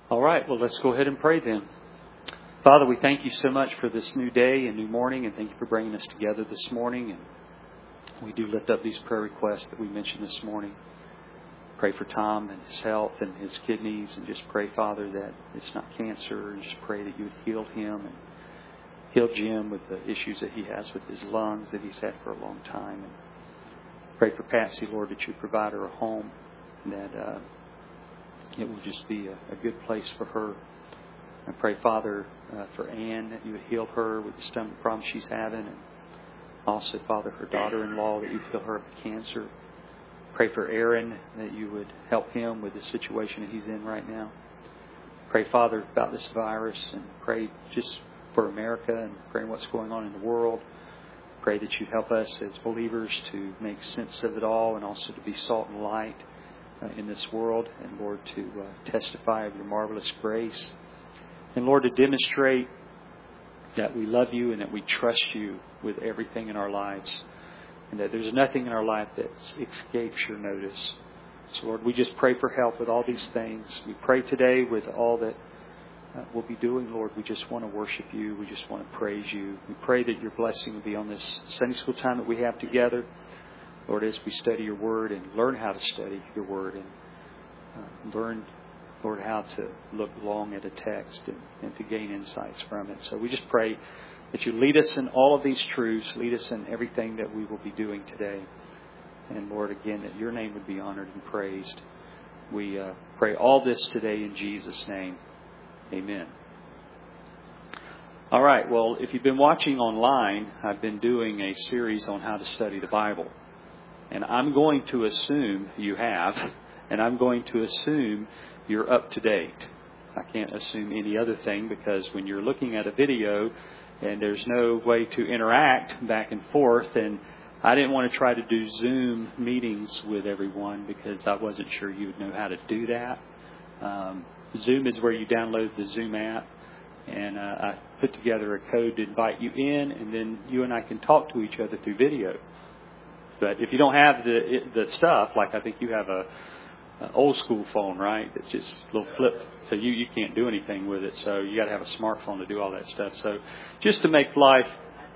All right, well, let's go ahead and pray then. Father, we thank you so much for this new day and new morning, and thank you for bringing us together this morning. And we do lift up these prayer requests that we mentioned this morning. Pray for Tom and his health and his kidneys, and just pray, Father, that it's not cancer, and just pray that you would heal him and heal Jim with the issues that he has with his lungs that he's had for a long time. And pray for Patsy, Lord, that you provide her a home, and that it will just be a good place for her. I pray, Father, for Ann, that you would heal her with the stomach problem she's having. And also, Father, her daughter-in-law, that you would heal her of cancer. Pray for Aaron, that you would help him with the situation that he's in right now. Pray, Father, about this virus, and pray just for America and pray what's going on in the world. Pray that you help us as believers to make sense of it all, and also to be salt and light in this world, and Lord, to testify of your marvelous grace, and Lord, to demonstrate that we love you and that we trust you with everything in our lives, and that there's nothing in our life that escapes your notice. So Lord, we just pray for help with all these things. We pray today with all that we'll be doing, Lord. We just want to worship you. We just want to praise you. We pray that your blessing will be on this Sunday school time that we have together, Lord, as we study your word and learn how to study your word, and learn, Lord, how to look long at a text and to gain insights from it. So we just pray that you lead us in all of these truths, lead us in everything that we will be doing today. And Lord, again, that your name would be honored and praised. We pray all this today in Jesus' name. Amen. All right, well, if you've been watching online, I've been doing a series on how to study the Bible. And I'm going to assume you have, and I'm going to assume you're up to date. I can't assume any other thing, because when you're looking at a video and there's no way to interact back and forth, and I didn't want to try to do Zoom meetings with everyone because I wasn't sure you would know how to do that. Zoom is where you download the Zoom app, and I put together a code to invite you in, and then you and I can talk to each other through video. But if you don't have the stuff, like I think you have a old school phone, right? That's just a little flip, so you can't do anything with it. So you got to have a smartphone to do all that stuff. So just to make life,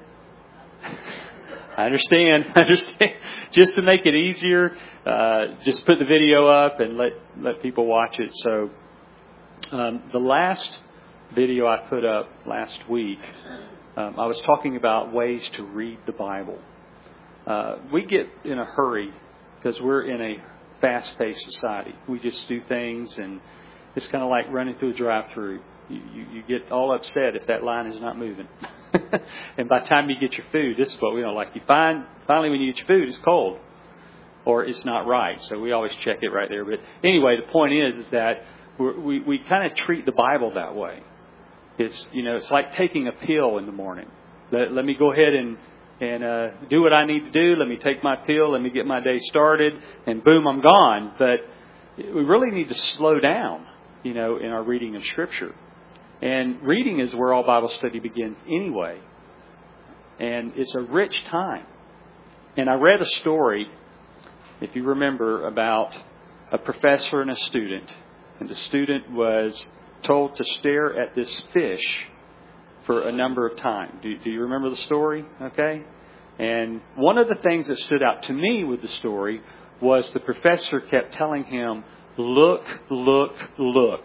I understand. Just to make it easier, just put the video up and let people watch it. So the last video I put up last week, I was talking about ways to read the Bible. We get in a hurry because we're in a fast-paced society. We just do things, and it's kind of like running through a drive-through. You get all upset if that line is not moving. And by the time you get your food, this is what we don't like. You finally when you get your food, it's cold or it's not right. So we always check it right there. But anyway, the point is that we kind of treat the Bible that way. It's like taking a pill in the morning. Let me go ahead and do what I need to do. Let me take my pill. Let me get my day started. And boom, I'm gone. But we really need to slow down, in our reading of Scripture. And reading is where all Bible study begins anyway. And it's a rich time. And I read a story, if you remember, about a professor and a student. And the student was told to stare at this fish for a number of times. Do you remember the story? Okay. And one of the things that stood out to me with the story was the professor kept telling him, look, look, look.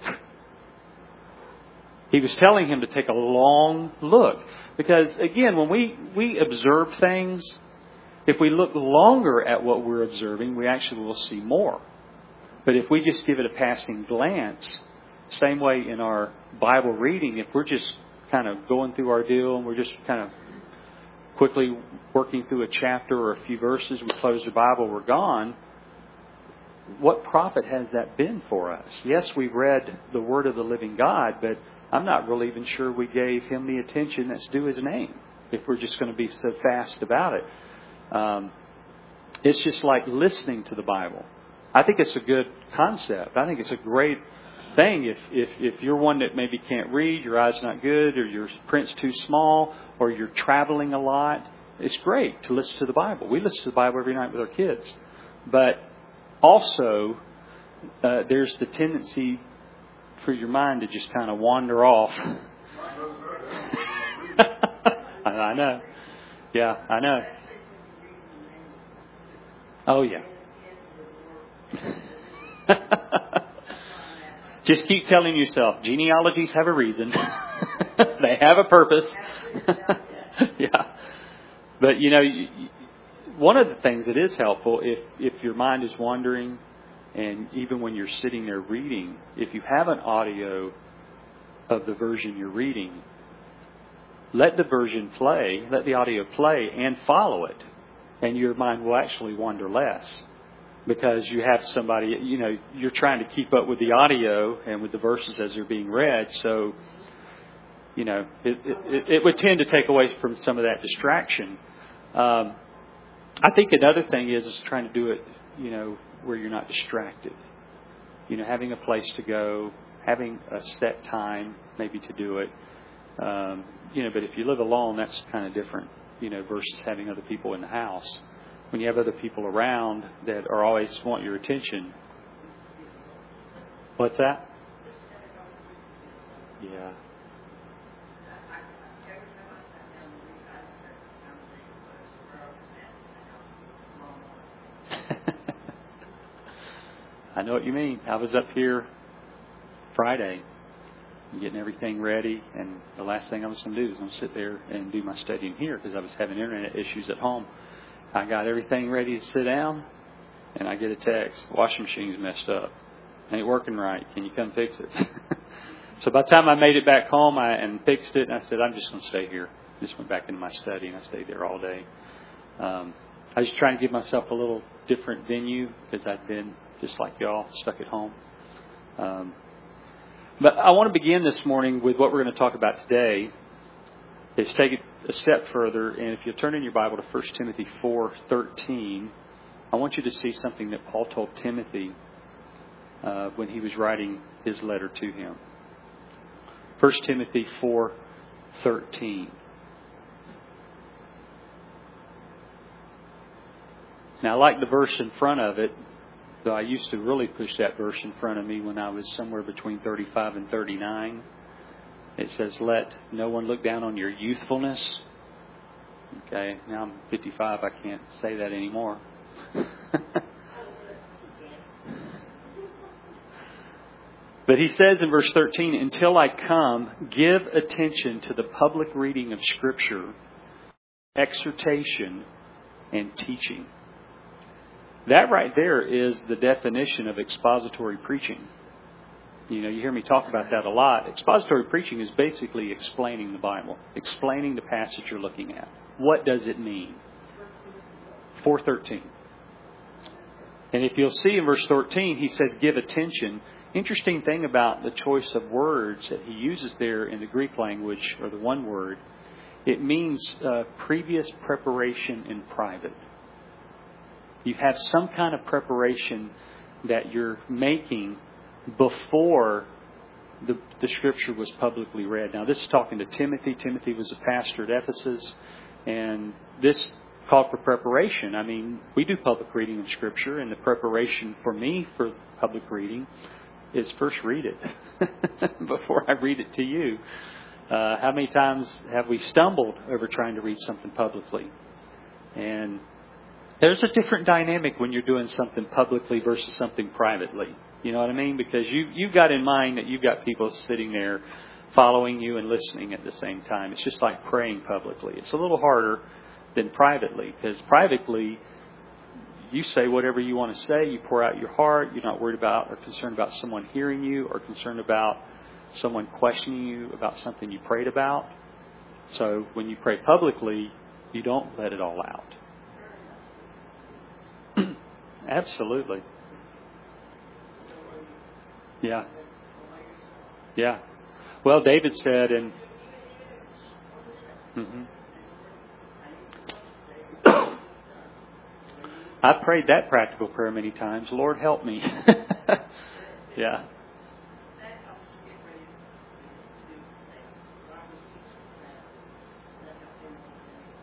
He was telling him to take a long look. Because, again, when we observe things, if we look longer at what we're observing, we actually will see more. But if we just give it a passing glance, same way in our Bible reading, if we're just kind of going through our deal and we're just kind of quickly working through a chapter or a few verses, we close the Bible, we're gone, what profit has that been for us? Yes, we read the Word of the living God, but I'm not really even sure we gave Him the attention that's due His name if we're just going to be so fast about it. It's just like listening to the Bible. I think it's a good concept. I think it's a great thing. If you're one that maybe can't read, your eye's not good, or your print's too small, or you're traveling a lot, it's great to listen to the Bible. We listen to the Bible every night with our kids. But also, there's the tendency for your mind to just kind of wander off. I know. Yeah, I know. Oh, yeah. Just keep telling yourself, genealogies have a reason. They have a purpose. Yeah. But, one of the things that is helpful, if your mind is wandering, and even when you're sitting there reading, if you have an audio of the version you're reading, let the version play, let the audio play, and follow it. And your mind will actually wander less. Because you have somebody, you're trying to keep up with the audio and with the verses as they're being read. So, it would tend to take away from some of that distraction. I think another thing is trying to do it, where you're not distracted. Having a place to go, having a set time maybe to do it. But if you live alone, that's kind of different, versus having other people in the house. When you have other people around that are always want your attention. What's that? Yeah. I know what you mean. I was up here Friday getting everything ready, and the last thing I was going to do was going to sit there and do my studying here because I was having internet issues at home. I got everything ready to sit down, and I get a text. Washing machine's messed up. Ain't working right. Can you come fix it? So by the time I made it back home and fixed it, and I said, I'm just going to stay here. Just went back into my study, and I stayed there all day. I was just trying to give myself a little different venue because I'd been, just like y'all, stuck at home. But I want to begin this morning with what we're going to talk about today. Is take it a step further, and if you'll turn in your Bible to 1 Timothy 4:13, I want you to see something that Paul told Timothy when he was writing his letter to him. 1 Timothy 4:13. Now, I like the verse in front of it, though I used to really push that verse in front of me when I was somewhere between 35 and 39. It says, let no one look down on your youthfulness. Okay, now I'm 55, I can't say that anymore. But he says in verse 13, until I come, give attention to the public reading of Scripture, exhortation, and teaching. That right there is the definition of expository preaching. You hear me talk about that a lot. Expository preaching is basically explaining the Bible, explaining the passage you're looking at. What does it mean? 4:13. And if you'll see in verse 13, he says, give attention. Interesting thing about the choice of words that he uses there in the Greek language, or the one word, it means previous preparation in private. You have some kind of preparation that you're making before the Scripture was publicly read. Now, this is talking to Timothy. Timothy was a pastor at Ephesus, and this called for preparation. I mean, we do public reading of Scripture, and the preparation for me for public reading is first read it before I read it to you. How many times have we stumbled over trying to read something publicly? And there's a different dynamic when you're doing something publicly versus something privately. You know what I mean? Because you've got in mind that you've got people sitting there following you and listening at the same time. It's just like praying publicly. It's a little harder than privately, because privately you say whatever you want to say. You pour out your heart. You're not worried about or concerned about someone hearing you or concerned about someone questioning you about something you prayed about. So when you pray publicly, you don't let it all out. Absolutely. Yeah. Yeah. Well, David said, and I've prayed that practical prayer many times. Lord, help me. Yeah.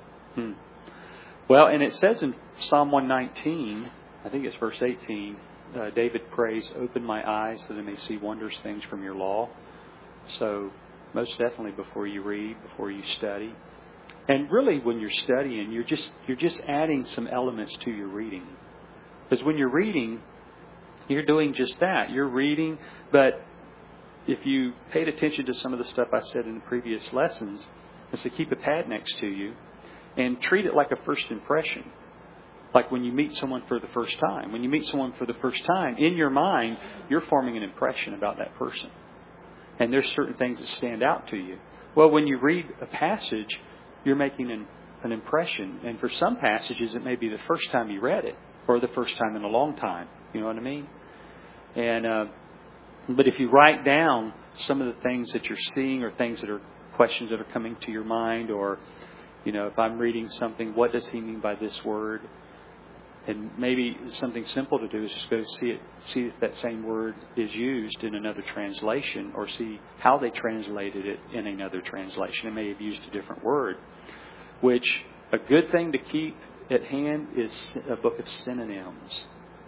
Well, and it says in Psalm 119, I think it's verse 18, David prays, "Open my eyes that I may see wondrous things from your law." So most definitely before you read, before you study. And really when you're studying, you're just adding some elements to your reading. Because when you're reading, you're doing just that. You're reading, but if you paid attention to some of the stuff I said in the previous lessons, is to keep a pad next to you and treat it like a first impression. Like when you meet someone for the first time. When you meet someone for the first time, in your mind, you're forming an impression about that person. And there's certain things that stand out to you. Well, when you read a passage, you're making an impression. And for some passages, it may be the first time you read it or the first time in a long time. You know what I mean? And but if you write down some of the things that you're seeing or things that are questions that are coming to your mind, or, you know, if I'm reading something, what does he mean by this word? And maybe something simple to do is just go see if that same word is used in another translation, or see how they translated it in another translation. They may have used a different word, which a good thing to keep at hand is a book of synonyms.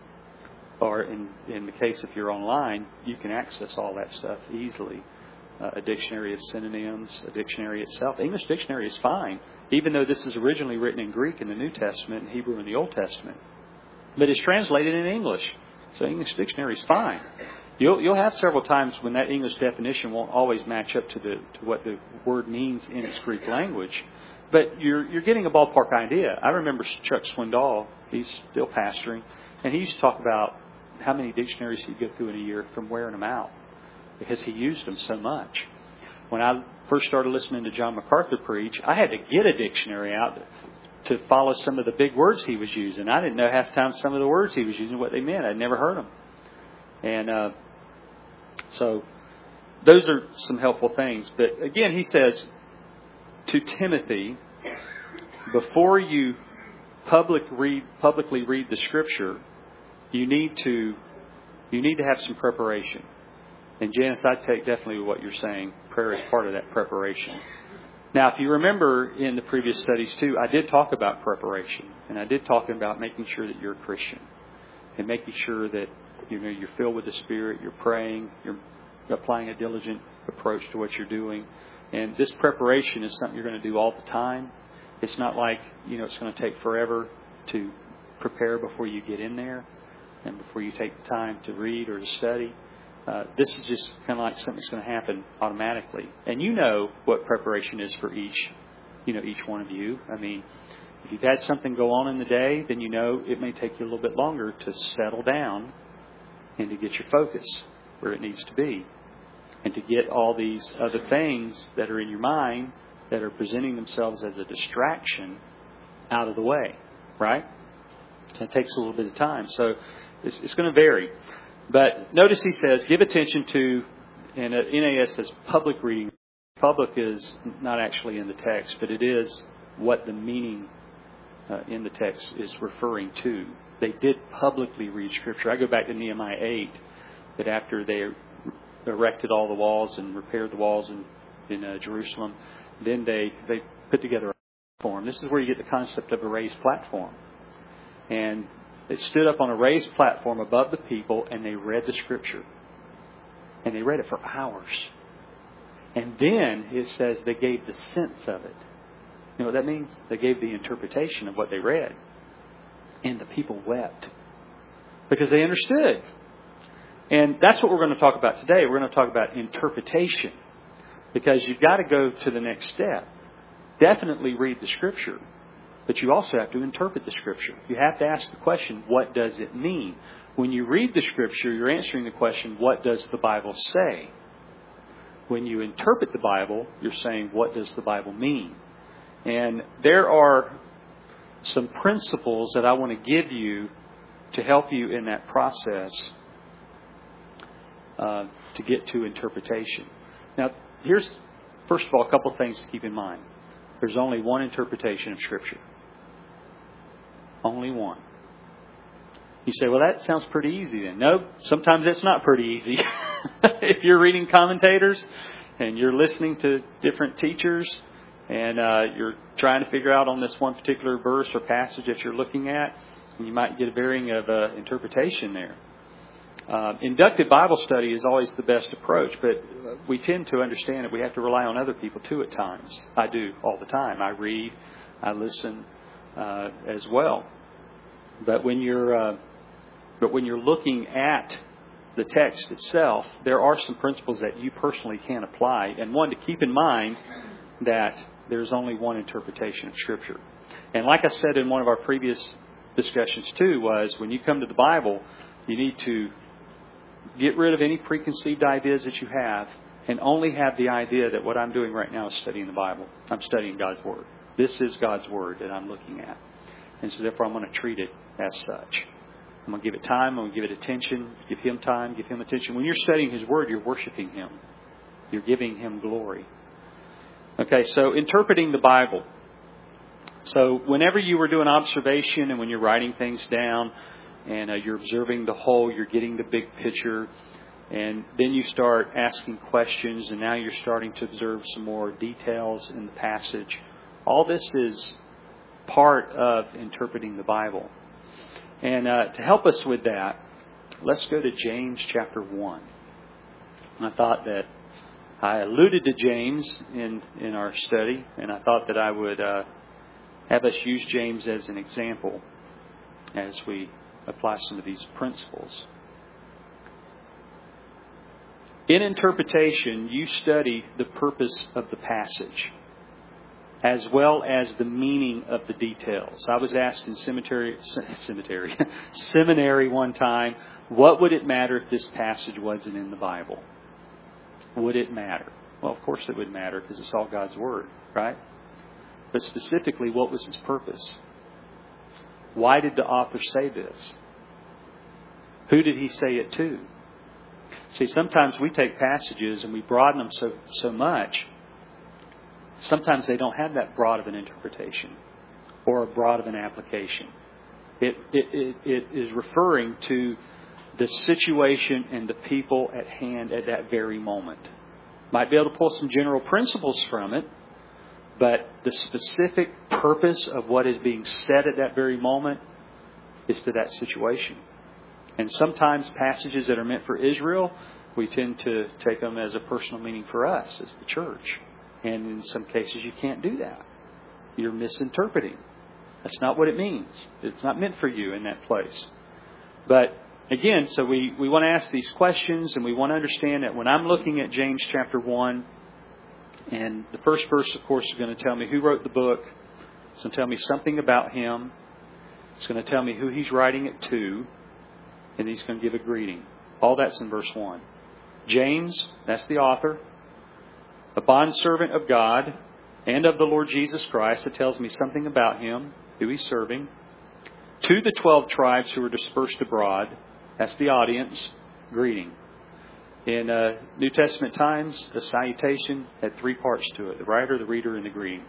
Or in the case if you're online, you can access all that stuff easily. A dictionary of synonyms, a dictionary itself. English dictionary is fine, even though this is originally written in Greek in the New Testament and Hebrew in the Old Testament. But it's translated in English. So English dictionary is fine. You'll have several times when that English definition won't always match up to what the word means in its Greek language. But you're getting a ballpark idea. I remember Chuck Swindoll, he's still pastoring, and he used to talk about how many dictionaries he'd go through in a year from wearing them out, because he used them so much. When I first started listening to John MacArthur preach, I had to get a dictionary out to follow some of the big words he was using. I didn't know half the time some of the words he was using, what they meant. I'd never heard them. And so those are some helpful things. But again, he says to Timothy, before you publicly read the Scripture, you need to have some preparation. And Janice, I take definitely what you're saying. Prayer is part of that preparation. Now, if you remember in the previous studies too, I did talk about preparation, and I did talk about making sure that you're a Christian, and making sure that you're filled with the Spirit, you're praying, you're applying a diligent approach to what you're doing. And this preparation is something you're going to do all the time. It's not like it's going to take forever to prepare before you get in there and before you take the time to read or to study. This is just kind of like something that's going to happen automatically. And you know what preparation is for each one of you. I mean, if you've had something go on in the day, then it may take you a little bit longer to settle down and to get your focus where it needs to be. And to get all these other things that are in your mind that are presenting themselves as a distraction out of the way, right? It takes a little bit of time. So it's going to vary. But notice he says, give attention to, and NAS says public reading. Public is not actually in the text, but it is what the meaning in the text is referring to. They did publicly read Scripture. I go back to Nehemiah 8, that after they erected all the walls and repaired the walls in Jerusalem, then they put together a platform. This is where you get the concept of a raised platform. And they stood up on a raised platform above the people, and they read the Scripture. And they read it for hours. And then it says they gave the sense of it. You know what that means? They gave the interpretation of what they read. And the people wept because they understood. And that's what we're going to talk about today. We're going to talk about interpretation, because you've got to go to the next step. Definitely read the Scripture, but you also have to interpret the Scripture. You have to ask the question, what does it mean? When you read the Scripture, you're answering the question, what does the Bible say? When you interpret the Bible, you're saying, what does the Bible mean? And there are some principles that I want to give you to help you in that process to get to interpretation. Now, here's, first of all, a couple of things to keep in mind. There's only one interpretation of Scripture. Only one. You say, well, that sounds pretty easy then. No, sometimes it's not pretty easy. If you're reading commentators and you're listening to different teachers and you're trying to figure out on this one particular verse or passage that you're looking at, you might get a varying of interpretation there. Inductive Bible study is always the best approach, but we tend to understand that we have to rely on other people too at times. I do all the time. I read, I listen as well. But when you're looking at the text itself, there are some principles that you personally can apply, and one to keep in mind that there's only one interpretation of Scripture. And like I said in one of our previous discussions too, was when you come to the Bible, you need to get rid of any preconceived ideas that you have and only have the idea that what I'm doing right now is studying the Bible. I'm studying God's Word. This is God's Word that I'm looking at. And so therefore I'm going to treat it as such. I'm going to give it time. I'm going to give it attention. Give Him time. Give Him attention. When you're studying His Word, you're worshiping Him. You're giving Him glory. Okay, so interpreting the Bible. So whenever you were doing observation and when you're writing things down and you're observing the whole, you're getting the big picture, and then you start asking questions, and now you're starting to observe some more details in the passage. All this is part of interpreting the Bible. And to help us with that, let's go to James chapter 1. I thought that I alluded to James in our study, and I thought that I would have us use James as an example as we apply some of these principles. In interpretation, you study the purpose of the passage as well as the meaning of the details. I was asked in seminary one time, what would it matter if this passage wasn't in the Bible? Would it matter? Well, of course it would matter because it's all God's Word, right? But specifically, what was its purpose? Why did the author say this? Who did he say it to? See, sometimes we take passages and we broaden them so much, sometimes they don't have that broad of an interpretation or a broad of an application. It is referring to the situation and the people at hand at that very moment. Might be able to pull some general principles from it, but the specific purpose of what is being said at that very moment is to that situation. And sometimes passages that are meant for Israel, we tend to take them as a personal meaning for us as the church. And in some cases you can't do that. You're misinterpreting. That's not what it means. It's not meant for you in that place. But again, so we want to ask these questions, and we want to understand that when I'm looking at James chapter 1, and the first verse, of course, is going to tell me who wrote the book. It's going to tell me something about him. It's going to tell me who he's writing it to. And he's going to give a greeting. All that's in verse 1. James, that's the author, a bondservant of God and of the Lord Jesus Christ. It tells me something about him, who he's serving. To the 12 tribes who are dispersed abroad, that's the audience, greeting. In New Testament times, the salutation had 3 parts to it: the writer, the reader, and the greeting.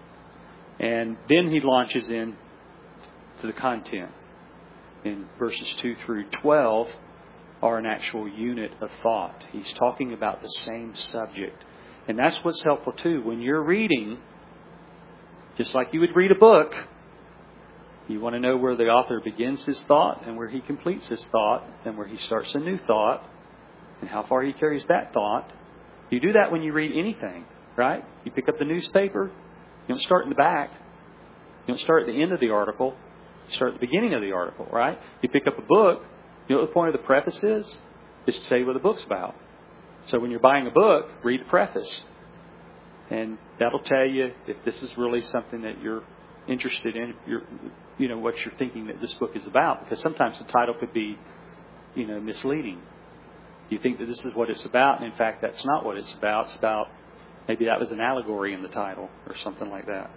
And then he launches in to the content. In verses 2 through 12 are an actual unit of thought. He's talking about the same subject. And that's what's helpful too. When you're reading, just like you would read a book, you want to know where the author begins his thought and where he completes his thought and where he starts a new thought and how far he carries that thought. You do that when you read anything, right? You pick up the newspaper. You don't start in the back. You don't start at the end of the article. You start at the beginning of the article, right? You pick up a book. You know what the point of the preface is? It's to say what the book's about. So when you're buying a book, read the preface. And that'll tell you if this is really something that you're interested in, what you're thinking that this book is about. Because sometimes the title could be, misleading. You think that this is what it's about, and in fact, that's not what it's about. It's about, maybe that was an allegory in the title or something like that.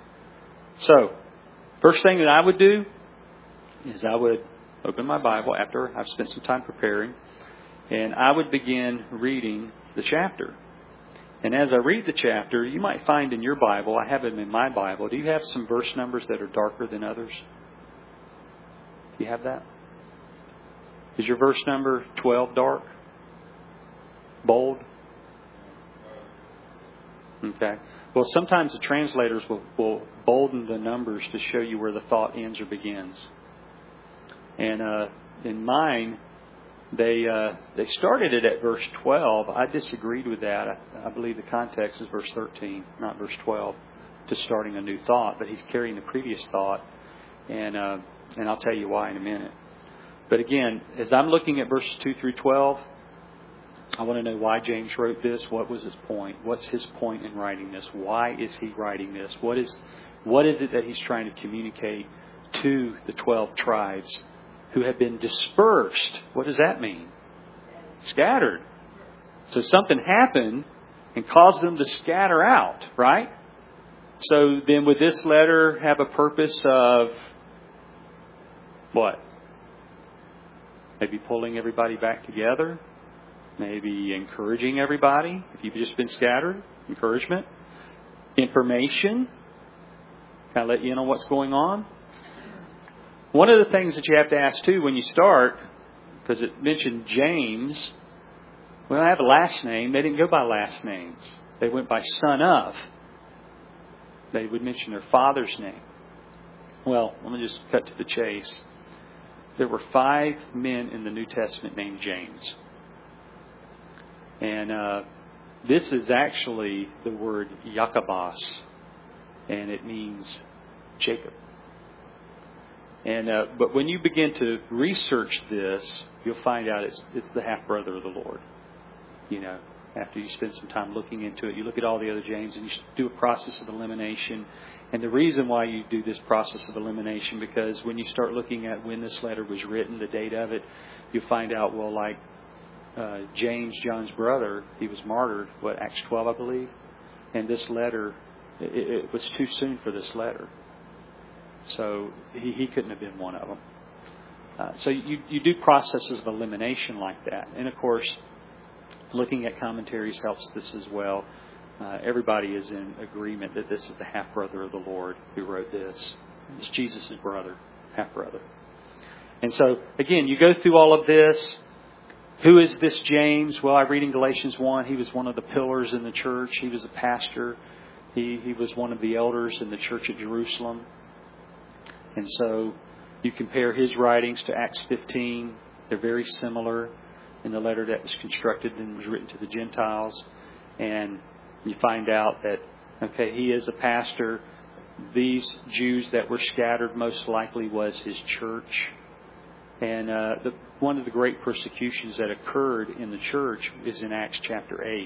So, first thing that I would do is I would open my Bible after I've spent some time preparing, and I would begin reading the chapter. And as I read the chapter, you might find in your Bible, I have them in my Bible, do you have some verse numbers that are darker than others? Do you have that? Is your verse number 12 dark? Bold? Okay. Well, sometimes the translators will bolden the numbers to show you where the thought ends or begins. And in mine, They started it at verse 12. I disagreed with that. I believe the context is verse 13, not verse 12, to starting a new thought. But he's carrying the previous thought, and I'll tell you why in a minute. But again, as I'm looking at verses 2 through 12, I want to know why James wrote this. What was his point? What's his point in writing this? Why is he writing this? What is it that he's trying to communicate to the 12 tribes who have been dispersed? What does that mean? Scattered. So something happened and caused them to scatter out, right? So then would this letter have a purpose of what? Maybe pulling everybody back together? Maybe encouraging everybody if you've just been scattered? Encouragement? Information? Kind of let you know what's going on? One of the things that you have to ask too when you start, because it mentioned James, well, I have a last name. They didn't go by last names. They went by son of. They would mention their father's name. Well, let me just cut to the chase. There were 5 men in the New Testament named James. And this is actually the word Yakabos, and it means Jacob. And but when you begin to research this, you'll find out it's the half-brother of the Lord. You know, after you spend some time looking into it, you look at all the other James and you do a process of elimination. And the reason why you do this process of elimination, because when you start looking at when this letter was written, the date of it, you'll find out, well, like James, John's brother, he was martyred, Acts 12, I believe. And this letter, it was too soon for this letter. So he couldn't have been one of them. So you do processes of elimination like that. And of course, looking at commentaries helps this as well. Everybody is in agreement that this is the half-brother of the Lord who wrote this. It's Jesus' brother, half-brother. And so, again, you go through all of this. Who is this James? Well, I read in Galatians 1, he was one of the pillars in the church. He was a pastor. He was one of the elders in the church at Jerusalem. And so you compare his writings to Acts 15. They're very similar in the letter that was constructed and was written to the Gentiles. And you find out that, okay, he is a pastor. These Jews that were scattered most likely was his church. And one of the great persecutions that occurred in the church is in Acts chapter 8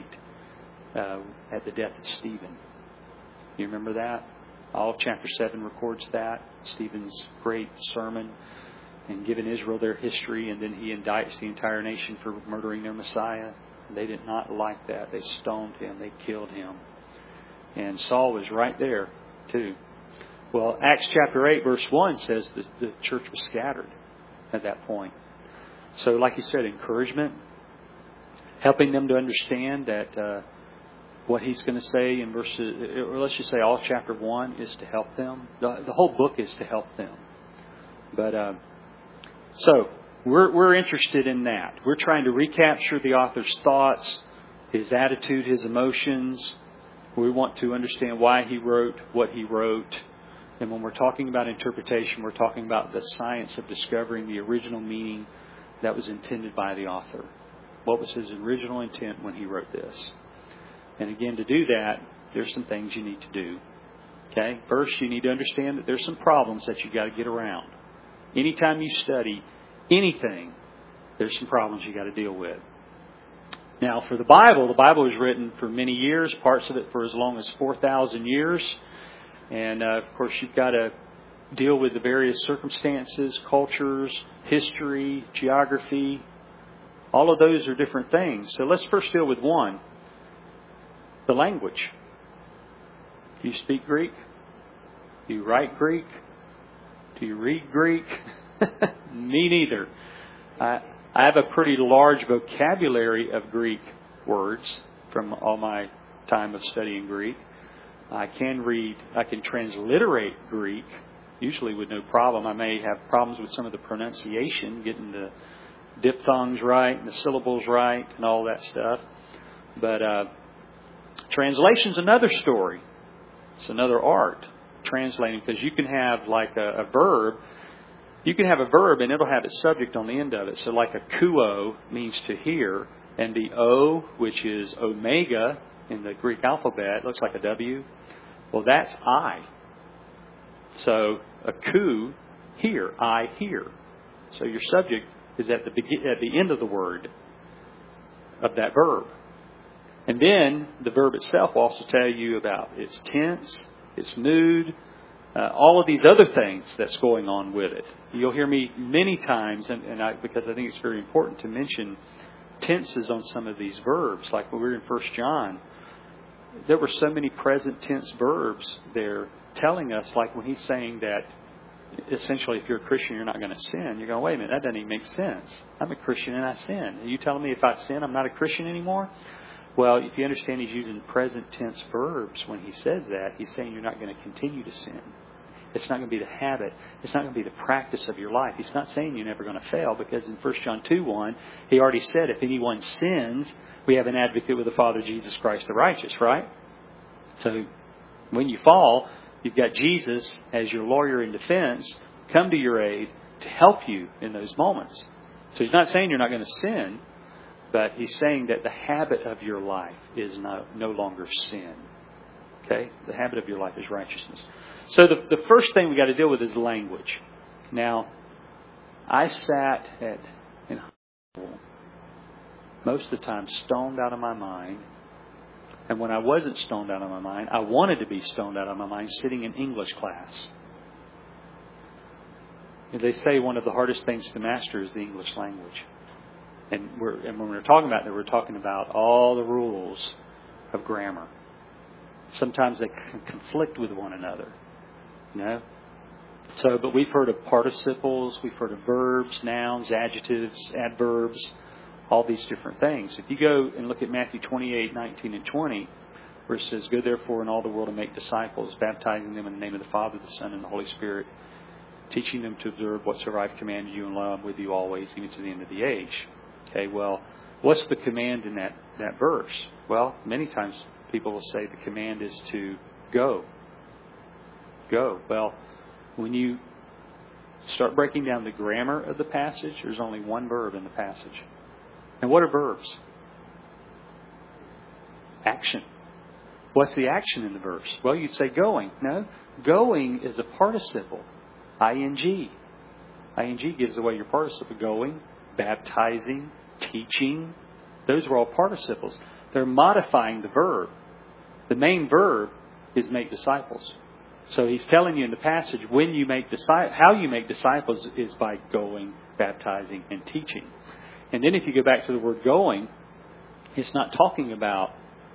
at the death of Stephen. You remember that? All of chapter 7 records that. Stephen's great sermon and giving Israel their history, and then he indicts the entire nation for murdering their Messiah. They did not like that. They stoned him. They killed him. And Saul was right there, too. Well, Acts chapter 8, verse 1 says that the church was scattered at that point. So, like you said, encouragement, helping them to understand that what he's going to say in verses, or let's just say all chapter 1 is to help them. The whole book is to help them. But so we're interested in that. We're trying to recapture the author's thoughts, his attitude, his emotions. We want to understand why he wrote what he wrote. And when we're talking about interpretation, we're talking about the science of discovering the original meaning that was intended by the author. What was his original intent when he wrote this? And again, to do that, there's some things you need to do. Okay? First, you need to understand that there's some problems that you got to get around. Anytime you study anything, there's some problems you got to deal with. Now, for the Bible was written for many years, parts of it for as long as 4,000 years. And, of course, you've got to deal with the various circumstances, cultures, history, geography. All of those are different things. So let's first deal with one. The language. Do you speak Greek? Do you write Greek? Do you read Greek? Me neither. I have a pretty large vocabulary of Greek words from all my time of studying Greek. I can transliterate Greek, usually with no problem. I may have problems with some of the pronunciation, getting the diphthongs right and the syllables right and all that stuff. But translation's another story. It's another art, translating, because you can have like a verb You can have a verb and it'll have its subject on the end of it. So like akouo means to hear, and the O, which is omega in the Greek alphabet, looks like a W. Well, that's I. So akou, hear, I hear. So your subject is at the end of the word of that verb. And then the verb itself will also tell you about its tense, its mood, all of these other things that's going on with it. You'll hear me many times, because I think it's very important to mention tenses on some of these verbs. Like when we were in 1 John, there were so many present tense verbs there telling us, like when he's saying that essentially if you're a Christian you're not going to sin. You're going, wait a minute, that doesn't even make sense. I'm a Christian and I sin. Are you telling me if I sin I'm not a Christian anymore? Well, if you understand he's using present tense verbs when he says that, he's saying you're not going to continue to sin. It's not going to be the habit. It's not going to be the practice of your life. He's not saying you're never going to fail, because in 1 John 2:1, he already said if anyone sins, we have an advocate with the Father, Jesus Christ the righteous, right? So when you fall, you've got Jesus as your lawyer in defense come to your aid to help you in those moments. So he's not saying you're not going to sin, but he's saying that the habit of your life is no longer sin. Okay? The habit of your life is righteousness. So the first thing we got to deal with is language. Now, I sat in high school most of the time stoned out of my mind. And when I wasn't stoned out of my mind, I wanted to be stoned out of my mind sitting in English class. And they say one of the hardest things to master is the English language. And when we're talking about that, we're talking about all the rules of grammar. Sometimes they can conflict with one another. You know? So, but we've heard of participles, we've heard of verbs, nouns, adjectives, adverbs, all these different things. If you go and look at Matthew 28:19 and 20, where it says, "Go therefore in all the world and make disciples, baptizing them in the name of the Father, the Son, and the Holy Spirit, teaching them to observe whatsoever I've commanded you, and lo, I'm with you always, even to the end of the age." Okay, well, what's the command in that verse? Well, many times people will say the command is to go. Go. Well, when you start breaking down the grammar of the passage, there's only one verb in the passage. And what are verbs? Action. What's the action in the verse? Well, you'd say going. No, going is a participle. ing. ing gives away your participle. Going, baptizing, teaching. Those are all participles. They're modifying the verb. The main verb is make disciples. So he's telling you in the passage how you make disciples is by going, baptizing, and teaching. And then if you go back to the word going, it's not talking about,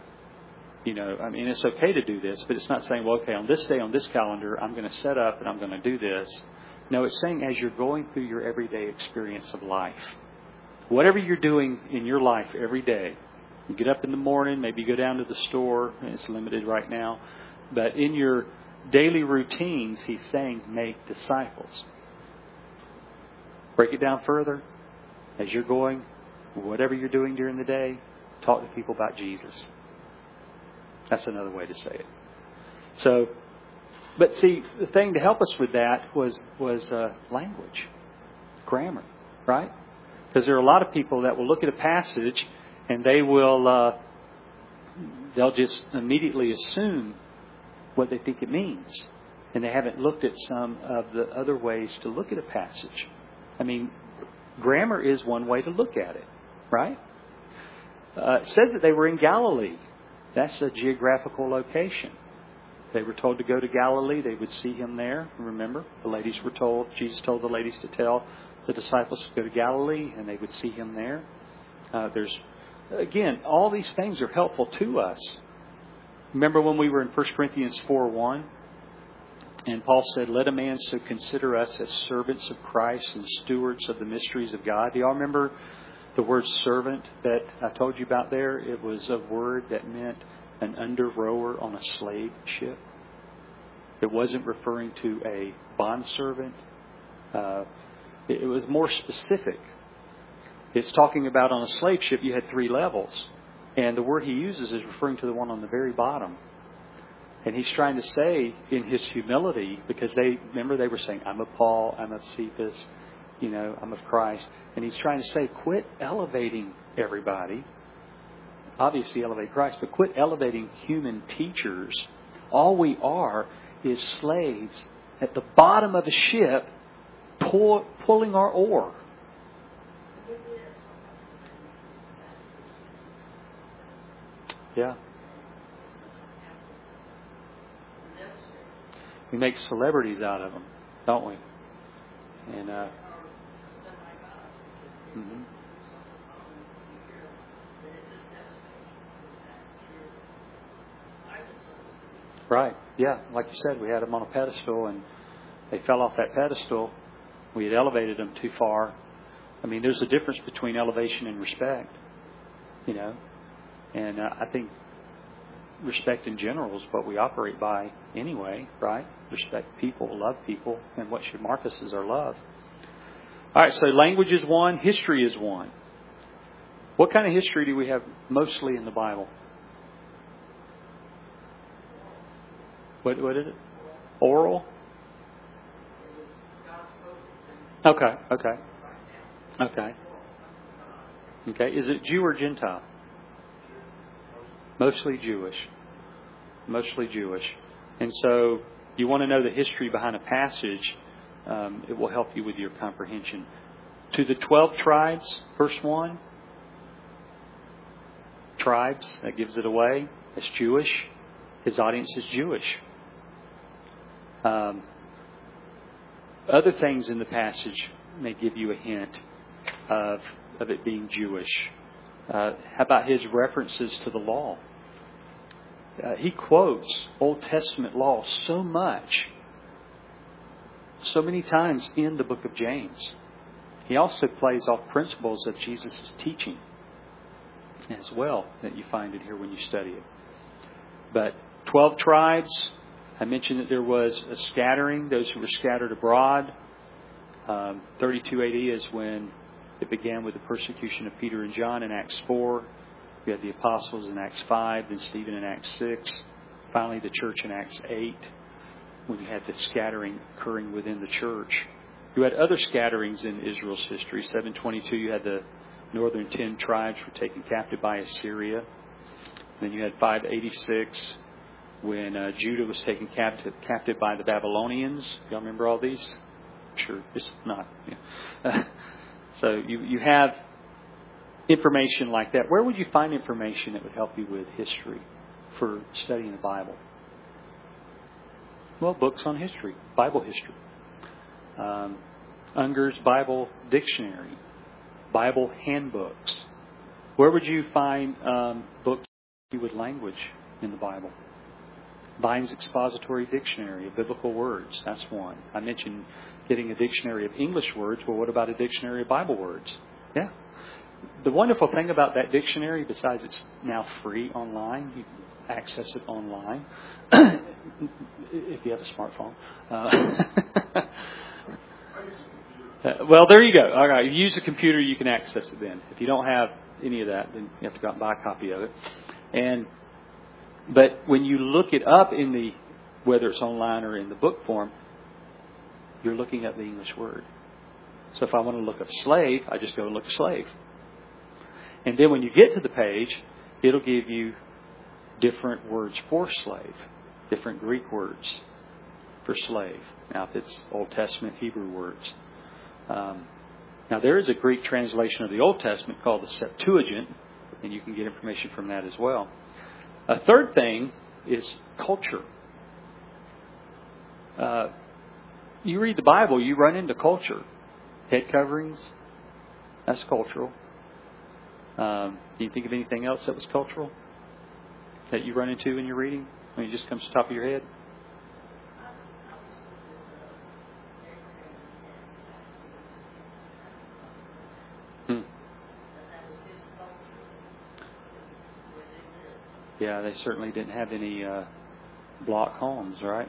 it's okay to do this, but it's not saying, well, okay, on this day, on this calendar, I'm going to set up and I'm going to do this. No, it's saying as you're going through your everyday experience of life, whatever you're doing in your life every day, you get up in the morning, maybe you go down to the store, and it's limited right now, but in your daily routines, he's saying make disciples. Break it down further. As you're going, whatever you're doing during the day, talk to people about Jesus. That's another way to say it. So, but see, the thing to help us with that was language, grammar, right? Because there are a lot of people that will look at a passage and they'll just immediately assume what they think it means, and they haven't looked at some of the other ways to look at a passage. I mean, grammar is one way to look at it, right? It says that they were in Galilee. That's a geographical location. They were told to go to Galilee. They would see him there. Remember, Jesus told the ladies to tell the disciples to go to Galilee, and they would see him there. Again, all these things are helpful to us. Remember when we were in 1 Corinthians 4:1? And Paul said, "Let a man so consider us as servants of Christ and stewards of the mysteries of God." Do y'all remember the word servant that I told you about there? It was a word that meant an under rower on a slave ship. It wasn't referring to a bondservant. It was more specific. It's talking about on a slave ship you had 3 levels. And the word he uses is referring to the one on the very bottom. And he's trying to say in his humility, because they were saying, I'm of Paul, I'm of Cephas, I'm of Christ. And he's trying to say, quit elevating everybody. Obviously elevate Christ, but quit elevating human teachers. All we are is slaves at the bottom of a ship pulling our oar. Yeah. We make celebrities out of them, don't we? And right, yeah. Like you said, we had them on a pedestal, and they fell off that pedestal. We had elevated them too far. I mean, there's a difference between elevation and respect, And I think respect in general is what we operate by anyway, right? Respect people, love people, and what should mark us is our love. All right, so language is one, history is one. What kind of history do we have mostly in the Bible? What is it? Oral? Okay. Is it Jew or Gentile? Mostly Jewish. And so you want to know the history behind a passage, it will help you with your comprehension. To the 12 tribes, verse 1. Tribes, that gives it away. That's Jewish. His audience is Jewish. Other things in the passage may give you a hint of it being Jewish. How about his references to the law? He quotes Old Testament law so many times in the book of James. He also plays off principles of Jesus' teaching as well that you find in here when you study it. But 12 tribes, I mentioned that there was a scattering, those who were scattered abroad. 32 AD is when it began with the persecution of Peter and John in Acts 4. We had the apostles in Acts 5, then Stephen in Acts 6. Finally, the church in Acts 8, when you had the scattering occurring within the church. You had other scatterings in Israel's history. 722, you had the northern 10 tribes were taken captive by Assyria. Then you had 586, when Judah was taken captive by the Babylonians. Y'all remember all these? Sure, it's not. Yeah. So you have information like that. Where would you find information that would help you with history for studying the Bible? Well, books on history, Bible history. Unger's Bible Dictionary, Bible handbooks. Where would you find books with language in the Bible? Vine's Expository Dictionary of Biblical Words. That's one. I mentioned getting a dictionary of English words. Well, what about a dictionary of Bible words? Yeah. The wonderful thing about that dictionary, besides it's now free online, you can access it online if you have a smartphone. Well, there you go. All right. If you use a computer, you can access it then. If you don't have any of that, then you have to go out and buy a copy of it. But when you look it up in whether it's online or in the book form, you're looking up the English word. So if I want to look up slave, I just go and look slave. And then when you get to the page, it'll give you different words for slave, different Greek words for slave. Now, if it's Old Testament Hebrew words. Now, there is a Greek translation of the Old Testament called the Septuagint, and you can get information from that as well. A third thing is culture. You read the Bible, you run into culture. Head coverings, that's cultural. Can you think of anything else that was cultural that you run into in your reading when it just comes to the top of your head? Yeah, they certainly didn't have any block homes, right?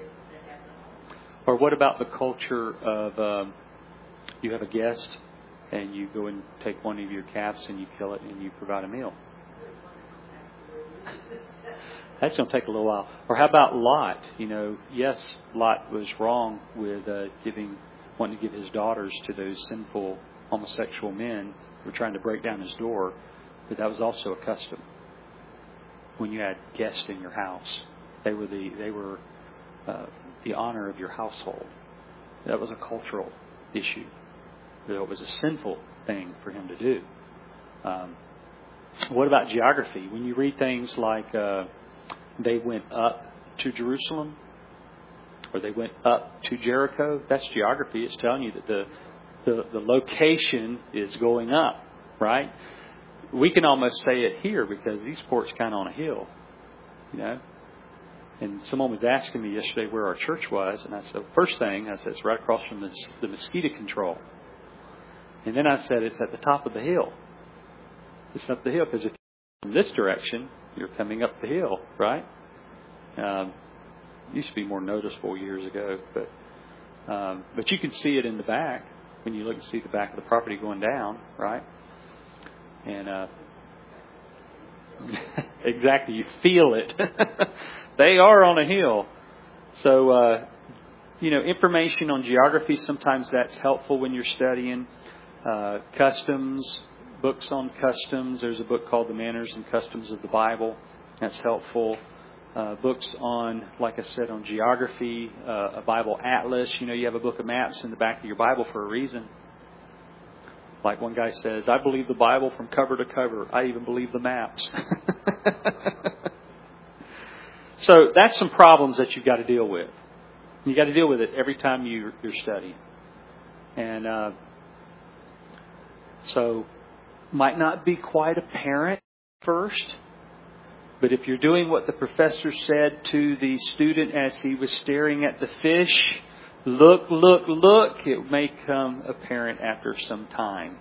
Or what about the culture of you have a guest and you go and take one of your calves and you kill it and you provide a meal. That's going to take a little while. Or how about Lot? Yes, Lot was wrong with wanting to give his daughters to those sinful homosexual men who were trying to break down his door, but that was also a custom. When you had guests in your house, they were the honor of your household. That was a cultural issue. It was a sinful thing for him to do. What about geography? When you read things like they went up to Jerusalem, or they went up to Jericho, that's geography. It's telling you that the location is going up, right? We can almost say it here because Eastport's kind of on a hill, And someone was asking me yesterday where our church was, and I said, first thing, I said, it's right across from the mosquito control. And then I said, it's at the top of the hill. It's up the hill because if you're from this direction, you're coming up the hill, right? It used to be more noticeable years ago, but you can see it in the back when you look and see the back of the property going down, right? And exactly, you feel it. They are on a hill. So, information on geography, sometimes that's helpful when you're studying. Customs, books on customs. There's a book called The Manners and Customs of the Bible. That's helpful. Books on, like I said, on geography, a Bible atlas. You have a book of maps in the back of your Bible for a reason. Like one guy says, I believe the Bible from cover to cover. I even believe the maps. So that's some problems that you've got to deal with. You've got to deal with it every time you're studying. And so might not be quite apparent first, but if you're doing what the professor said to the student as he was staring at the fish, look, look, look, it may come apparent after some time.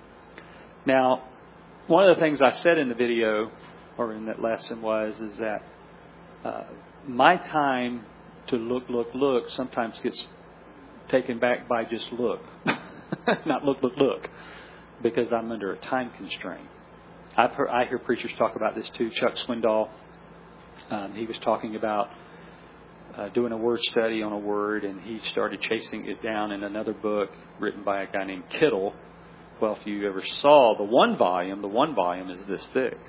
Now, one of the things I said in the video or in that lesson is that my time to look, look, look sometimes gets taken back by just look. Not look, look, look. Because I'm under a time constraint. I hear preachers talk about this too. Chuck Swindoll, he was talking about doing a word study on a word, and he started chasing it down in another book written by a guy named Kittle. Well, if you ever saw the one volume is this thick.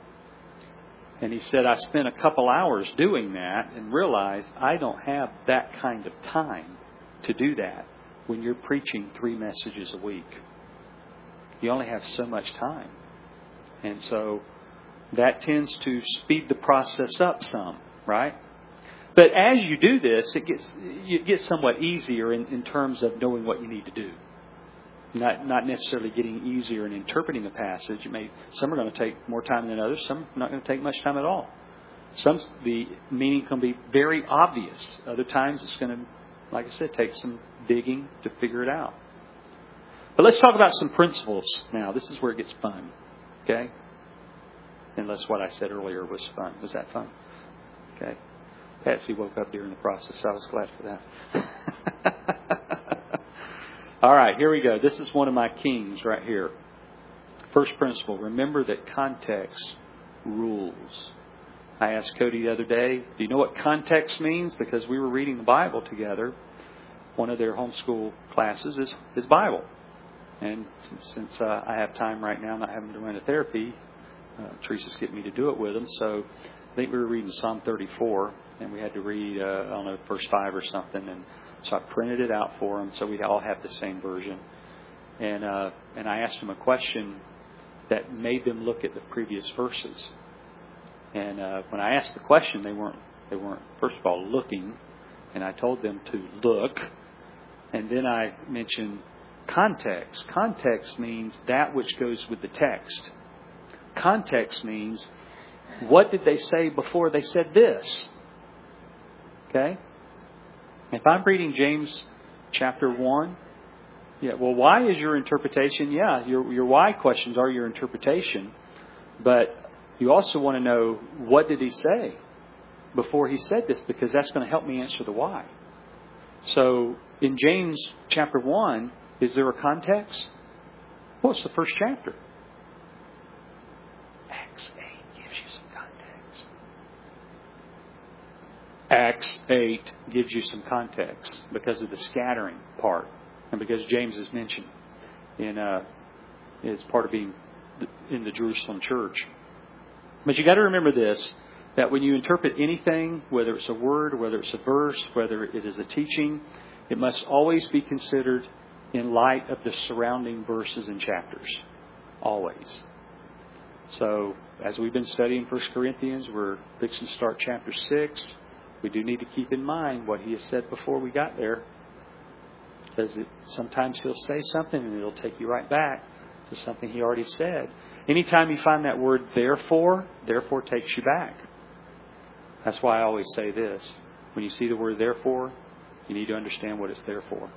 And he said, I spent a couple hours doing that and realized I don't have that kind of time to do that when you're preaching 3 messages a week. You only have so much time. And so that tends to speed the process up some, right? But as you do this, it gets somewhat easier in terms of knowing what you need to do. Not necessarily getting easier in interpreting a passage. Some are going to take more time than others. Some are not going to take much time at all. The meaning can be very obvious. Other times it's going to, like I said, take some digging to figure it out. But let's talk about some principles now. This is where it gets fun. Okay? Unless what I said earlier was fun. Was that fun? Okay. Patsy woke up during the process. I was glad for that. All right, here we go. This is one of my kings right here. First principle, remember that context rules. I asked Cody the other day, do you know what context means? Because we were reading the Bible together. One of their homeschool classes is Bible. And since I have time right now, not having to run a therapy, Teresa's getting me to do it with them. So I think we were reading Psalm 34, and we had to read, verse 5 or something. And so I printed it out for them so we all have the same version. And I asked them a question that made them look at the previous verses. And when I asked the question, they weren't first of all looking, and I told them to look. And then I mentioned context. Context means that which goes with the text. Context means, what did they say before they said this? Okay? If I'm reading James chapter 1, why is your interpretation? Yeah, your why questions are your interpretation. But you also want to know, what did he say before he said this? Because that's going to help me answer the why. So in James chapter 1, is there a context? Well, it's the first chapter. Acts 8 gives you some context. Acts 8 gives you some context because of the scattering part and because James is mentioned as part of being in the Jerusalem church. But you got to remember this, that when you interpret anything, whether it's a word, whether it's a verse, whether it is a teaching, it must always be considered in light of the surrounding verses and chapters. Always. So, as we've been studying 1 Corinthians, we're fixing to start chapter 6. We do need to keep in mind what he has said before we got there. Because sometimes he'll say something and it'll take you right back to something he already said. Anytime you find that word therefore takes you back. That's why I always say this. When you see the word therefore, you need to understand what it's there for.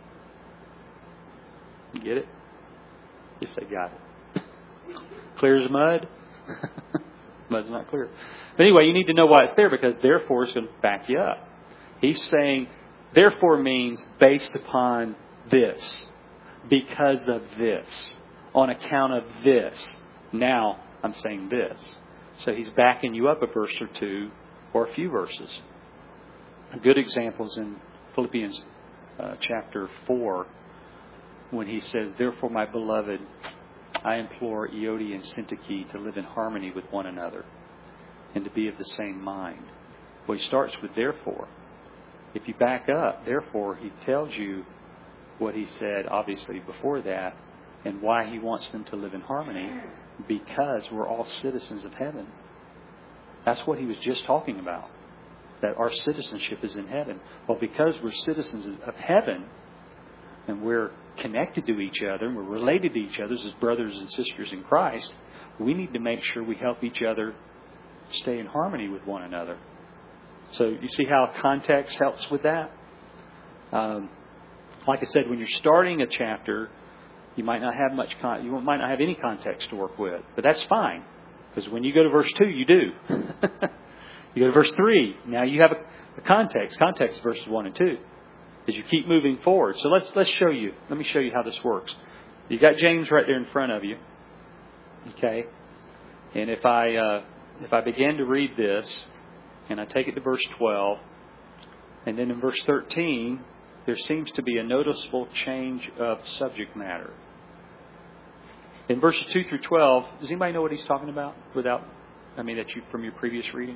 You get it? Yes, I got it. Clear as mud? Mud's not clear. But anyway, you need to know why it's there, because therefore is going to back you up. He's saying, therefore means based upon this, because of this, on account of this. Now I'm saying this. So he's backing you up a verse or two or a few verses. A good example is in Philippians chapter 4, when he says, therefore, my beloved, I implore Euodia and Syntyche to live in harmony with one another and to be of the same mind. Well, he starts with therefore. If you back up, therefore, he tells you what he said, obviously, before that, and why he wants them to live in harmony, because we're all citizens of heaven. That's what he was just talking about, that our citizenship is in heaven. Well, because we're citizens of heaven, and we're connected to each other, and we're related to each other as brothers and sisters in Christ, we need to make sure we help each other stay in harmony with one another. So you see how context helps with that? Like I said, when you're starting a chapter, you might not have you might not have any context to work with, but that's fine, because when you go to verse 2, you do. You go to verse 3, now you have a context. Context is verses 1 and 2. As you keep moving forward. So let's show you. Let me show you how this works. You got James right there in front of you. Okay? And if I begin to read this, and I take it to verse 12, and then in verse 13, there seems to be a noticeable change of subject matter. In verses 2 through 12, does anybody know what he's talking about from your previous reading?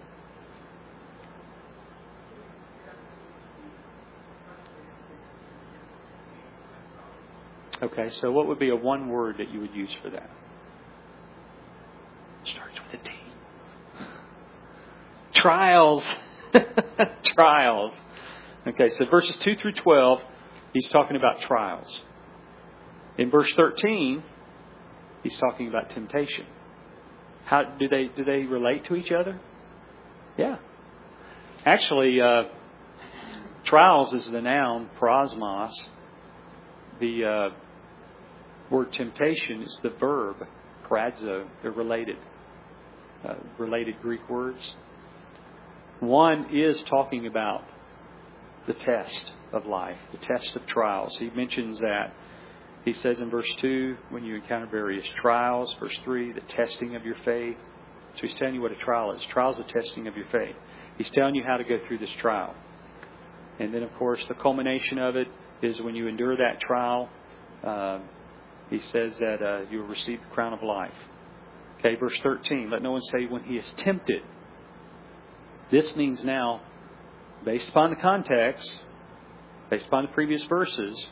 Okay, so what would be a one word that you would use for that? Starts with a T. Trials. Trials. Okay, so verses 2 through 12, he's talking about trials. In verse 13, he's talking about temptation. How do they relate to each other? Yeah. Actually, trials is the noun, prosmos. The word temptation is the verb, paradzo. They're related. Related Greek words. One is talking about the test of life, the test of trials. He mentions that. He says in verse 2, when you encounter various trials. Verse 3, the testing of your faith. So he's telling you what a trial is. Trial is a testing of your faith. He's telling you how to go through this trial. And then, of course, the culmination of it is when you endure that trial, he says that you will receive the crown of life. Okay, verse 13, let no one say when he is tempted. This means now, based upon the context, based upon the previous verses,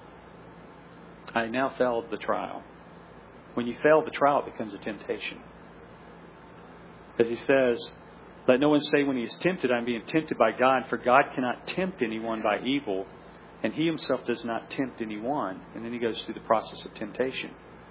I now failed the trial. When you fail the trial, it becomes a temptation. As he says, let no one say when he is tempted, I'm being tempted by God, for God cannot tempt anyone by evil, and he himself does not tempt anyone. And then he goes through the process of temptation.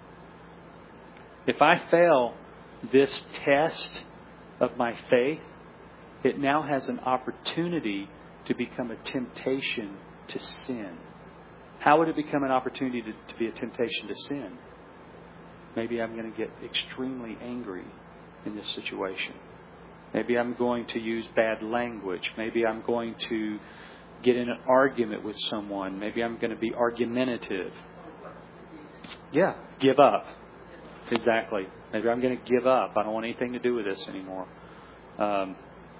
If I fail this test of my faith, it now has an opportunity to become a temptation to sin. How would it become an opportunity to be a temptation to sin? Maybe I'm going to get extremely angry in this situation. Maybe I'm going to use bad language. Maybe I'm going to get in an argument with someone. Maybe I'm going to be argumentative. Yeah, give up. Exactly. Maybe I'm going to give up. I don't want anything to do with this anymore. I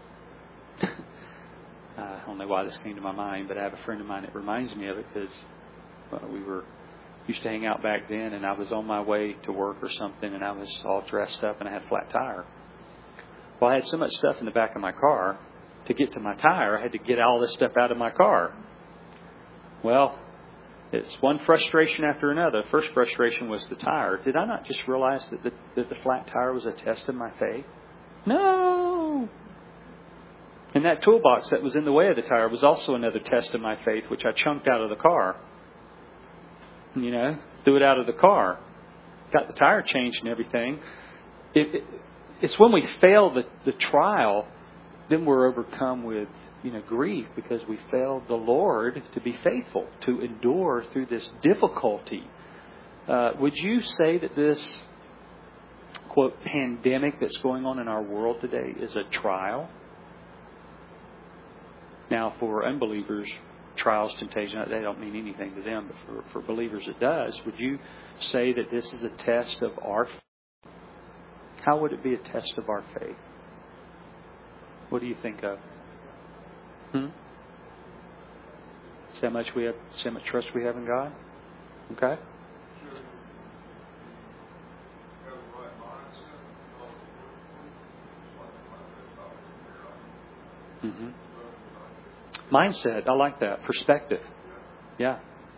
don't know why this came to my mind, but I have a friend of mine that reminds me of it because we used to hang out back then, and I was on my way to work or something, and I was all dressed up, and I had a flat tire. Well, I had so much stuff in the back of my car. To get to my tire, I had to get all this stuff out of my car. Well, it's one frustration after another. The first frustration was the tire. Did I not just realize that the flat tire was a test of my faith? No! And that toolbox that was in the way of the tire was also another test of my faith, which I chunked out of the car. Threw it out of the car. Got the tire changed and everything. It's when we fail the trial, then we're overcome with grief because we failed the Lord to be faithful, to endure through this difficulty. Would you say that this, quote, pandemic that's going on in our world today is a trial? Now, for unbelievers, trials, temptation, they don't mean anything to them, but for believers it does. Would you say that this is a test of our faith? How would it be a test of our faith? What do you think of? See how much trust we have in God? Okay? Mm-hmm. Mindset. I like that. Perspective. Yeah.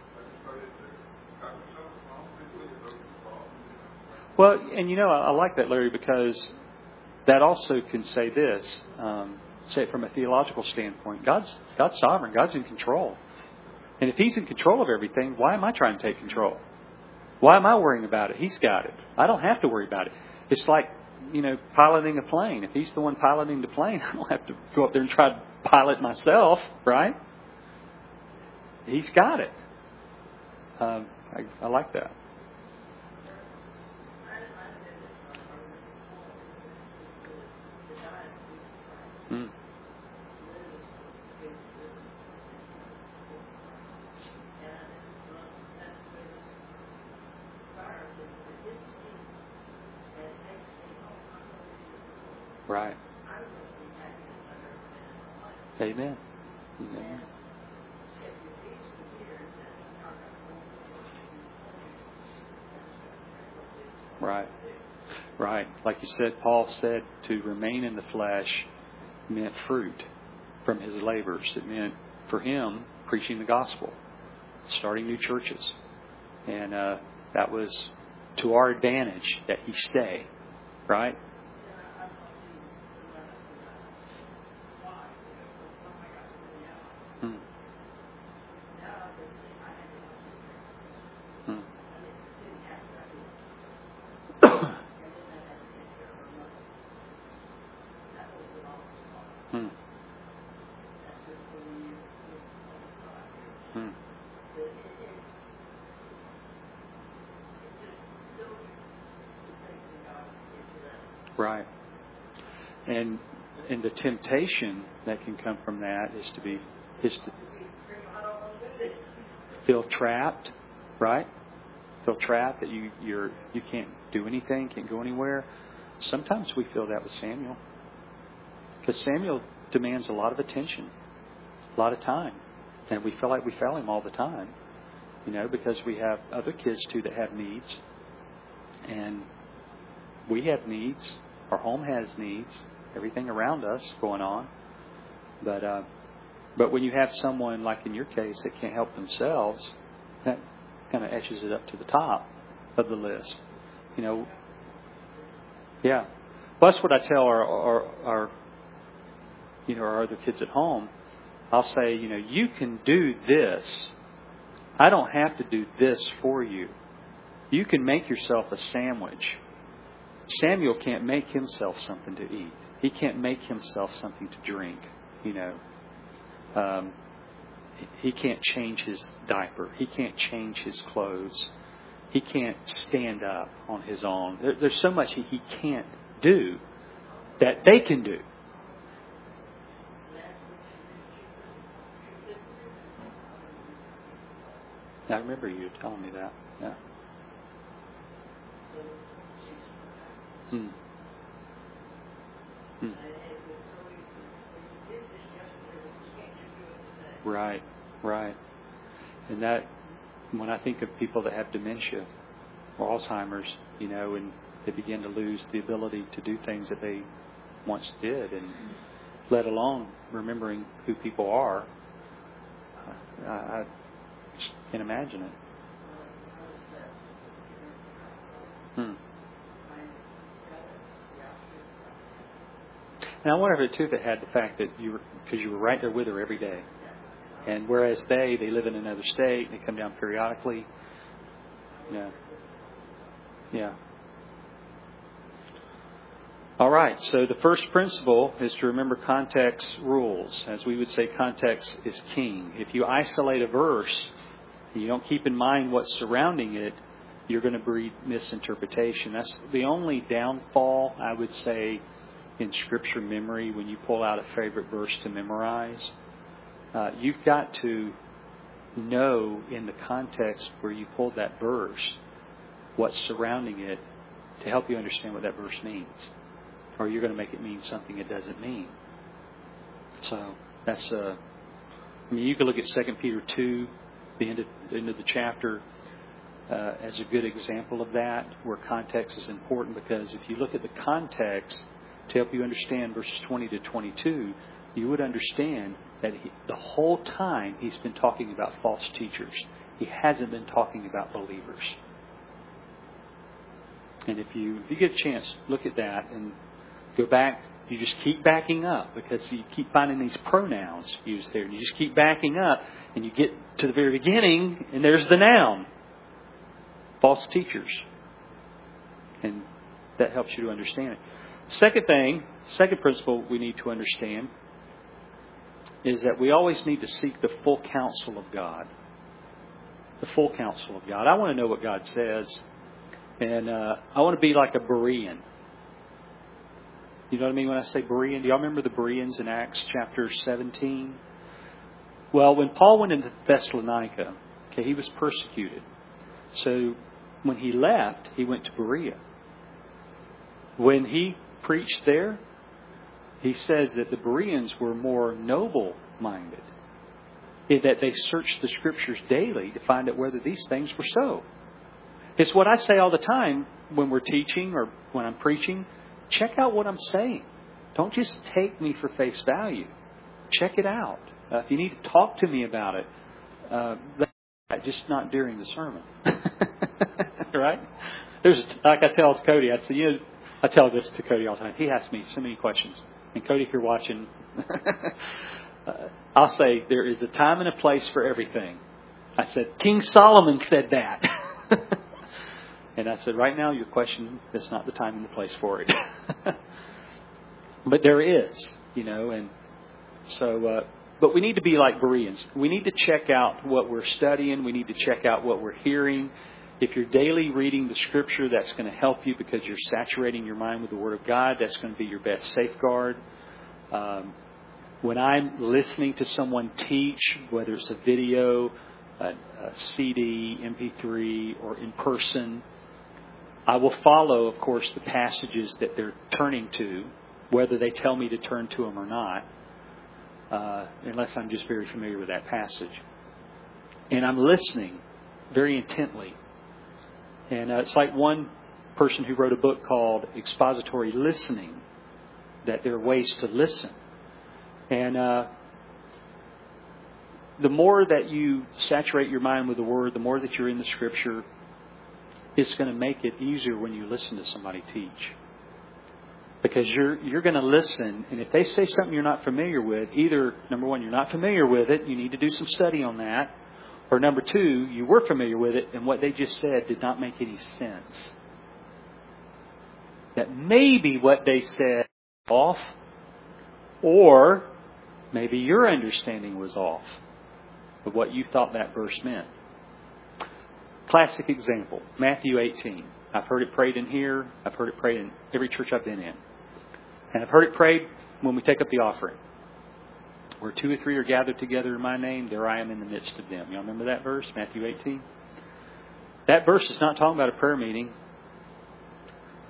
Well, and I like that, Larry, because that also can say this. Say it from a theological standpoint. God's sovereign. God's in control. And if He's in control of everything, why am I trying to take control? Why am I worrying about it? He's got it. I don't have to worry about it. It's like, piloting a plane. If He's the one piloting the plane, I don't have to go up there and try to pilot myself, right? He's got it. I like that. Mm. Right. Amen. Amen. Right. Right. Like you said, Paul said to remain in the flesh meant fruit from his labors. It meant for him preaching the gospel, starting new churches. And that was to our advantage that he stay. Right? Hmm. Hmm. Hmm. Hmm. Right. And the temptation that can come from that is to feel trapped, right? Feel trapped that you can't do anything, can't go anywhere. Sometimes we feel that with Samuel, because Samuel demands a lot of attention, a lot of time, and we feel like we fail him all the time, because we have other kids too that have needs, and we have needs. Our home has needs. Everything around us going on, but when you have someone like in your case that can't help themselves, that kind of etches it up to the top of the list. Yeah. Well, that's what I tell our other kids at home. I'll say, you can do this. I don't have to do this for you. You can make yourself a sandwich. Samuel can't make himself something to eat. He can't make himself something to drink. He can't change his diaper. He can't change his clothes. He can't stand up on his own. There's so much he can't do that they can do. I remember you telling me that. Yeah. Hmm. Hmm. Right, right. And that, when I think of people that have dementia or Alzheimer's, and they begin to lose the ability to do things that they once did, and let alone remembering who people are, I just can't imagine it. Hmm. And I wonder if it too, if it had the fact that because you were right there with her every day. And whereas they live in another state, they come down periodically. Yeah. Yeah. All right. So the first principle is to remember context rules. As we would say, context is king. If you isolate a verse and you don't keep in mind what's surrounding it, you're going to breed misinterpretation. That's the only downfall, I would say, in Scripture memory when you pull out a favorite verse to memorize. You've got to know in the context where you pulled that verse what's surrounding it to help you understand what that verse means. Or you're going to make it mean something it doesn't mean. So that's you can look at 2 Peter 2, the end of the chapter, as a good example of that, where context is important, because if you look at the context to help you understand verses 20 to 22, you would understand that the whole time he's been talking about false teachers. He hasn't been talking about believers. And if you get a chance, look at that and go back. You just keep backing up, because you keep finding these pronouns used there. And you just keep backing up, and you get to the very beginning, and there's the noun. False teachers. And that helps you to understand it. Second principle we need to understand is that we always need to seek the full counsel of God. The full counsel of God. I want to know what God says. And I want to be like a Berean. You know what I mean when I say Berean? Do y'all remember the Bereans in Acts chapter 17? Well, when Paul went into Thessalonica, he was persecuted. So when he left, he went to Berea. When he preached there, he says that the Bereans were more noble-minded, in that they searched the Scriptures daily to find out whether these things were so. It's what I say all the time when we're teaching or when I'm preaching. Check out what I'm saying. Don't just take me for face value. Check it out. If you need to talk to me about it, just not during the sermon. Right? Like I tell Cody, I tell this to Cody all the time. He asks me so many questions. And Cody, if you're watching, I'll say there is a time and a place for everything. I said, King Solomon said that. And I said, right now your question is not the time and the place for it. But there is, and so, but we need to be like Bereans. We need to check out what we're studying. We need to check out what we're hearing. If you're daily reading the Scripture, that's going to help you because you're saturating your mind with the Word of God. That's going to be your best safeguard. When I'm listening to someone teach, whether it's a video, a CD, MP3, or in person, I will follow, of course, the passages that they're turning to, whether they tell me to turn to them or not, unless I'm just very familiar with that passage. And I'm listening very intently. And it's like one person who wrote a book called Expository Listening, that there are ways to listen. And the more that you saturate your mind with the Word, the more that you're in the Scripture, it's going to make it easier when you listen to somebody teach. Because you're going to listen, and if they say something you're not familiar with, either, number one, you're not familiar with it, you need to do some study on that, or number two, you were familiar with it, and what they just said did not make any sense. That maybe what they said was off, or maybe your understanding was off of what you thought that verse meant. Classic example, Matthew 18. I've heard it prayed in here. I've heard it prayed in every church I've been in. And I've heard it prayed when we take up the offering. Where 2 or 3 are gathered together in my name, there I am in the midst of them. Y'all remember that verse, Matthew 18? That verse is not talking about a prayer meeting.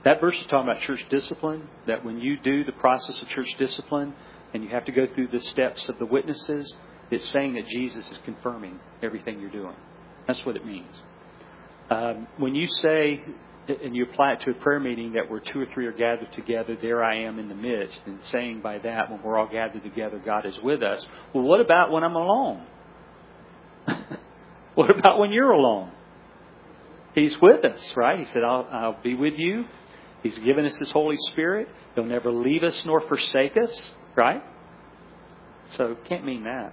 That verse is talking about church discipline, that when you do the process of church discipline and you have to go through the steps of the witnesses, it's saying that Jesus is confirming everything you're doing. That's what it means. When you say, and you apply it to a prayer meeting, that where 2 or 3 are gathered together, there I am in the midst, and saying by that, when we're all gathered together, God is with us. Well, what about when I'm alone? What about when you're alone? He's with us, right? He said, I'll be with you. He's given us His Holy Spirit. He'll never leave us nor forsake us, right? So, can't mean that.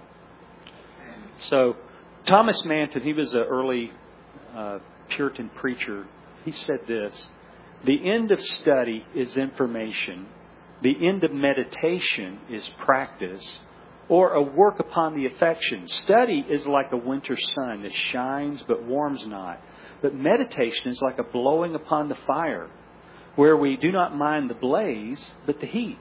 So, Thomas Manton, he was an early Puritan preacher. He said this: the end of study is information. The end of meditation is practice, or a work upon the affections. Study is like a winter sun that shines but warms not. But meditation is like a blowing upon the fire, where we do not mind the blaze, but the heat.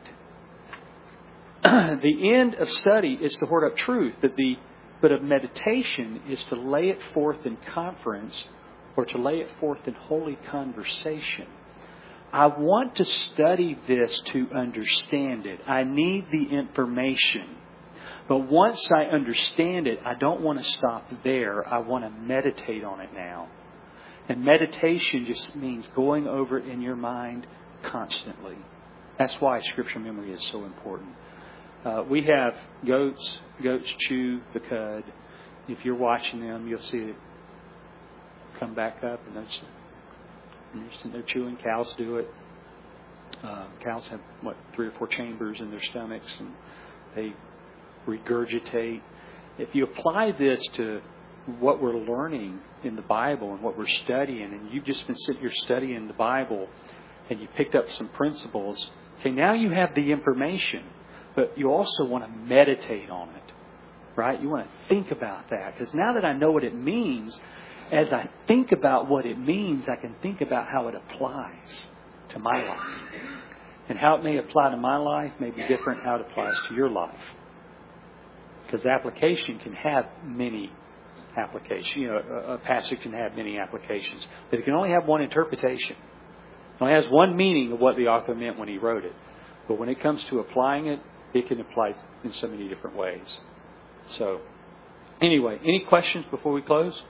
The end of study is to hoard up truth, but of meditation is to lay it forth in conference, or to lay it forth in holy conversation. I want to study this to understand it. I need the information. But once I understand it, I don't want to stop there. I want to meditate on it now. And meditation just means going over it in your mind constantly. That's why Scripture memory is so important. We have goats. Goats chew the cud. If you're watching them, you'll see it come back up, and they're sitting there chewing. Cows do it. Cows have, 3 or 4 chambers in their stomachs, and they regurgitate. If you apply this to what we're learning in the Bible and what we're studying, and you've just been sitting here studying the Bible, and you picked up some principles, okay, now you have the information, but you also want to meditate on it, right? You want to think about that, because now that I know what it means, as I think about what it means, I can think about how it applies to my life. And how it may apply to my life may be different how it applies to your life. Because application can have many applications. A passage can have many applications. But it can only have one interpretation. It only has one meaning of what the author meant when he wrote it. But when it comes to applying it, it can apply in so many different ways. So, anyway, any questions before we close?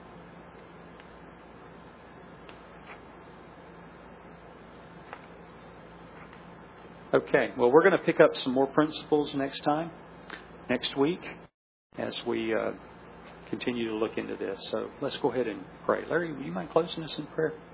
Okay, well, we're going to pick up some more principles next week, as we continue to look into this. So let's go ahead and pray. Larry, would you mind closing us in prayer?